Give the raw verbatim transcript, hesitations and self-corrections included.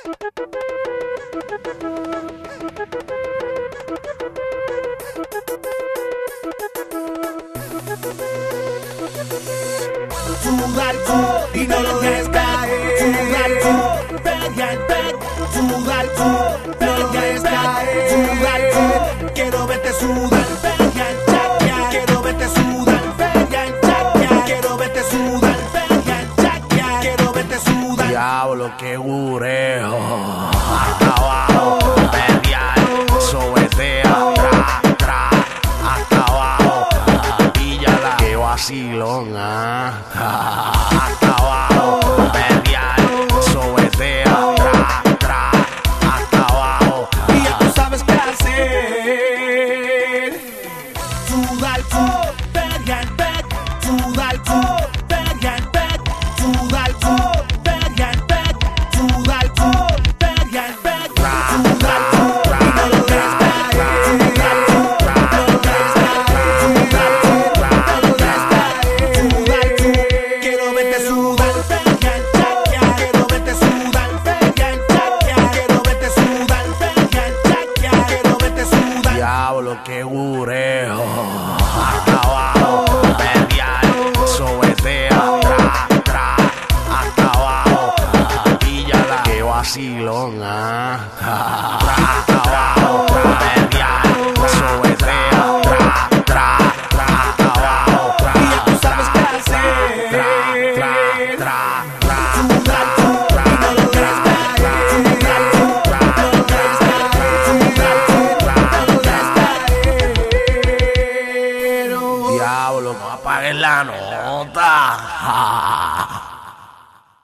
Sudar tú y no lo dejes caer. Sudar tú, pega el peg. Sudar tú, pega el peg. Sudar tú, quiero verte sudar. Pega el chaca, quiero verte sudar. Pega el chaca, quiero verte sudar. Pega el chaca, quiero verte sudar. Diablo, qué bureo. Hasta abajo, perrear, sobetea, tra, tra, hasta abajo, píllala, qué vacilón, ah. Hasta abajo, perrear, sobetea, tra, tra, hasta abajo. Y ya tú sabes qué hacer. Sudar tú, pega el peg. Sudar tú, pega el peg. Sudar tú, pega el peg. Sudar tú, pega el peg. Sudar tú, y no lo dejes caer. Sudar tú, no lo dejes caer. Sudar tú, no lo dejes caer. Sudar tú, quiero verte sudar. Pega el chaca, quiero verte sudar. Pega el chaca, quiero verte sudar. Pega el chaca, quiero verte sudar. Diablo, qué bureo. Hasta abajo, perrear, sobetea, tra, tra, hasta abajo, píllala, qué vacilón, ah.